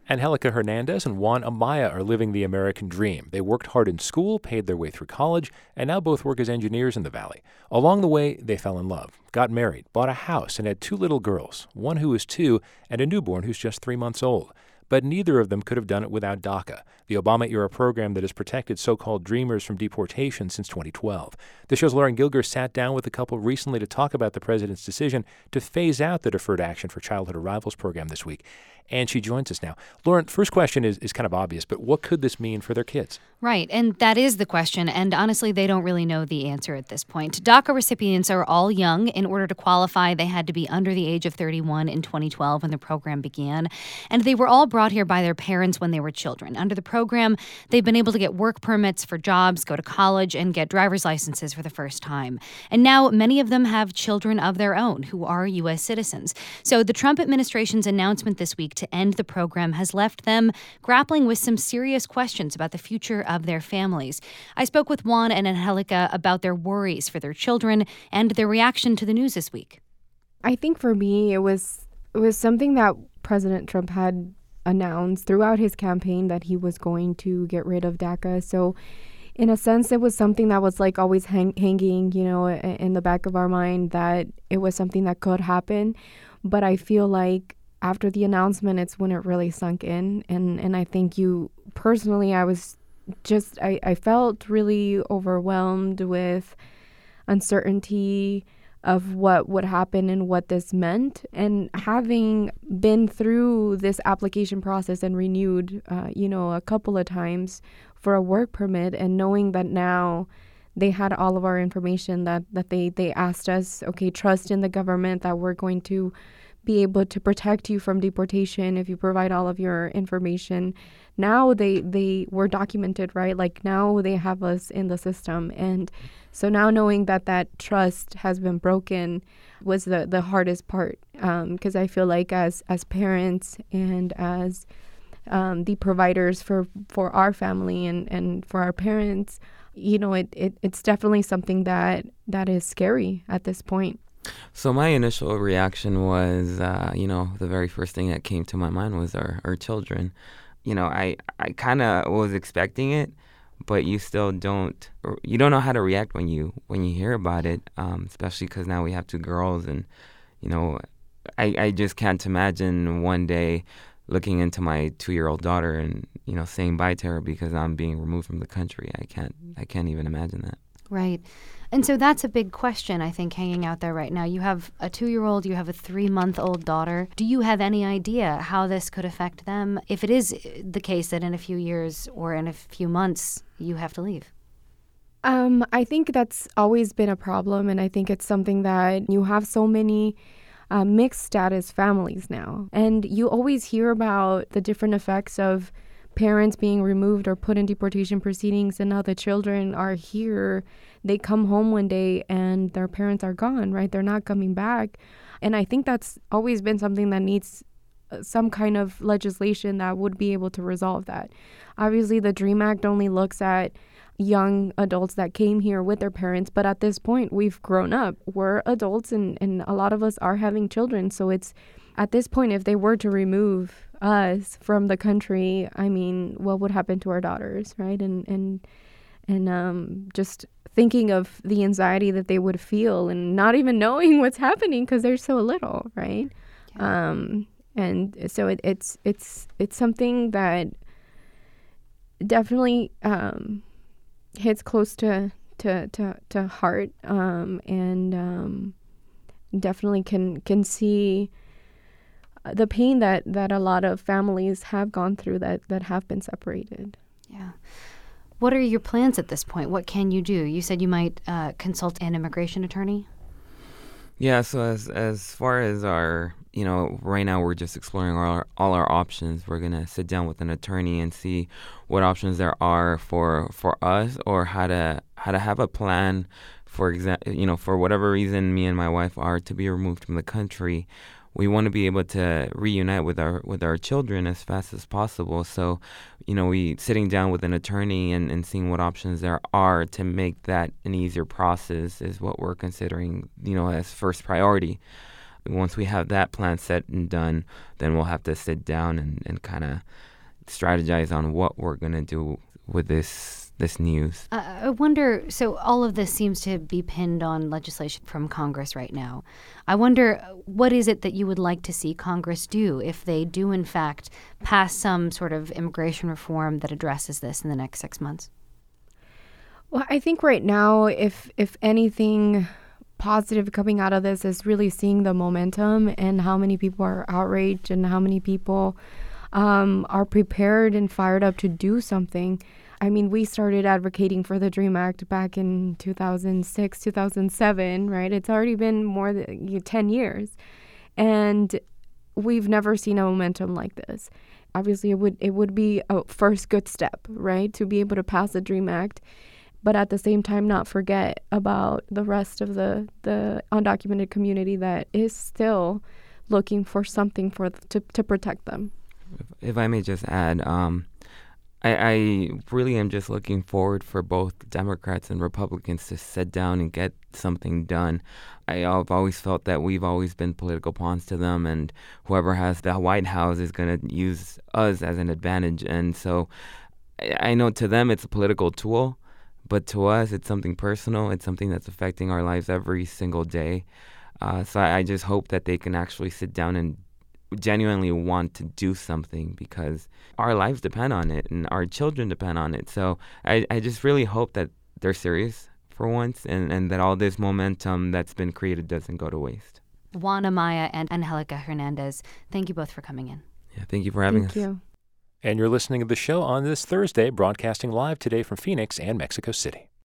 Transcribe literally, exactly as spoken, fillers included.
Angelica Hernandez and Juan Amaya are living the American dream. They worked hard in school, paid their way through college, and now both work as engineers in the Valley. Along the way, they fell in love, got married, bought a house, and had two little girls, one who is two and a newborn who's just three months old. But neither of them could have done it without DACA, the Obama-era program that has protected so-called dreamers from deportation since twenty twelve. The show's Lauren Gilger sat down with the couple recently to talk about the president's decision to phase out the Deferred Action for Childhood Arrivals program this week. And she joins us now. Lauren, first question is, is kind of obvious, but what could this mean for their kids? Right, and that is the question, and honestly, they don't really know the answer at this point. DACA recipients are all young. In order to qualify, they had to be under the age of thirty-one in twenty twelve when the program began, and they were all brought here by their parents when they were children. Under the program, they've been able to get work permits for jobs, go to college, and get driver's licenses for the first time. And now many of them have children of their own who are U S citizens. So the Trump administration's announcement this week to end the program has left them grappling with some serious questions about the future of their families. I spoke with Juan and Angelica about their worries for their children and their reaction to the news this week. I think for me, it was it was something that President Trump had announced throughout his campaign that he was going to get rid of DACA. So in a sense, it was something that was like always hang- hanging, you know, in the back of our mind that it was something that could happen. But I feel like after the announcement, it's when it really sunk in. And, and I think you personally, I was just, I, I felt really overwhelmed with uncertainty of what would happen and what this meant. And having been through this application process and renewed, uh, you know, a couple of times for a work permit, and knowing that now they had all of our information, that, that they, they asked us, okay, trust in the government that we're going to be able to protect you from deportation if you provide all of your information. Now they, they were documented, right? Like now they have us in the system. And so now knowing that that trust has been broken was the, the hardest part. Because um, I feel like as as parents and as um, the providers for, for our family and, and for our parents, you know, it, it it's definitely something that that is scary at this point. So my initial reaction was, uh, you know, the very first thing that came to my mind was our, our children. You know, I, I kind of was expecting it, but you still don't, you don't know how to react when you when you hear about it, um, especially because now we have two girls. And, you know, I, I just can't imagine one day looking into my two-year-old daughter and, you know, saying bye to her because I'm being removed from the country. I can't, I can't even imagine that. Right. And so that's a big question, I think, hanging out there right now. You have a two-year-old, you have a three-month-old daughter. Do you have any idea how this could affect them if it is the case that in a few years or in a few months you have to leave? Um, I think that's always been a problem, and I think it's something that you have so many uh, mixed status families now. And you always hear about the different effects of parents being removed or put in deportation proceedings, and now the children are here. They come home one day and their parents are gone, right? They're not coming back. And I think that's always been something that needs some kind of legislation that would be able to resolve that. Obviously, the DREAM Act only looks at young adults that came here with their parents, but at this point, we've grown up. We're adults, and, and a lot of us are having children. So it's, at this point, if they were to remove us from the country, I mean, what would happen to our daughters, right? And and and um, just thinking of the anxiety that they would feel and not even knowing what's happening because they're so little, right? Yeah. Um, and so it, it's it's it's something that definitely um, hits close to to to, to heart, um, and um, definitely can can see the pain that, that a lot of families have gone through that, that have been separated. Yeah. What are your plans at this point? What can you do? You said you might uh, consult an immigration attorney? Yeah, so as as far as our, you know, right now we're just exploring all our, all our options. We're going to sit down with an attorney and see what options there are for for us, or how to how to have a plan, for exa- you know, for whatever reason me and my wife are to be removed from the country. We want to be able to reunite with our with our children as fast as possible. So, you know, we sitting down with an attorney and, and seeing what options there are to make that an easier process is what we're considering, you know, as first priority. Once we have that plan set and done, then we'll have to sit down and, and kind of strategize on what we're going to do with this this news. Uh, I wonder, so all of this seems to be pinned on legislation from Congress right now. I wonder, what is it that you would like to see Congress do if they do, in fact, pass some sort of immigration reform that addresses this in the next six months? Well, I think right now, if if anything positive coming out of this is really seeing the momentum and how many people are outraged and how many people um, are prepared and fired up to do something. I mean, we started advocating for the DREAM Act back in two thousand six, two thousand seven, right? It's already been more than you know, ten years. And we've never seen a momentum like this. Obviously, it would it would be a first good step, right, to be able to pass the DREAM Act, but at the same time not forget about the rest of the, the undocumented community that is still looking for something for to, to protect them. If I may just add, um, I, I really am just looking forward for both Democrats and Republicans to sit down and get something done. I've always felt that we've always been political pawns to them, and whoever has the White House is going to use us as an advantage. And so I, I know to them it's a political tool, but to us it's something personal. It's something that's affecting our lives every single day. Uh, so I, I just hope that they can actually sit down and genuinely want to do something, because our lives depend on it and our children depend on it. So I, I just really hope that they're serious for once, and, and that all this momentum that's been created doesn't go to waste. Juan Amaya and Angelica Hernandez, thank you both for coming in. Yeah, thank you for having Thank us. you. And you're listening to the show on this Thursday, broadcasting live today from Phoenix and Mexico City.